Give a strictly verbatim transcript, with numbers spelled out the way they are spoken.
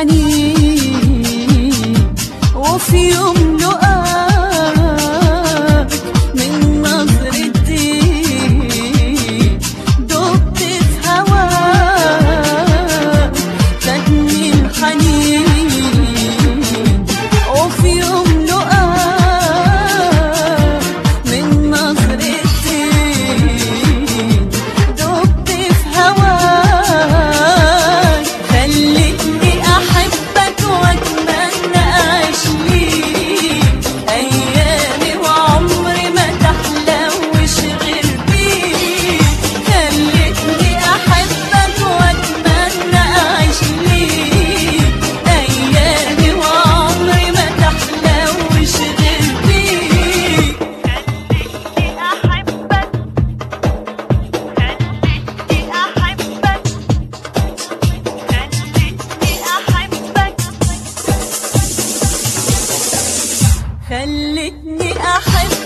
حنين وفي يوم لقاك من نظرتي دبت في هواك خدني الحنين وفي يوم لقاك من نظرتي دبت في هواك خلتني أحبك وأتمنى أعيش ليك أيامي وعمري ما تحلوش غير بيك خلتني أحبك وأتمنى أعيش ليك أيامي وعمري ما تحلوش غير بيك خلتني أحبك خلتني أحبك خلتني أحبك خلتني أحبك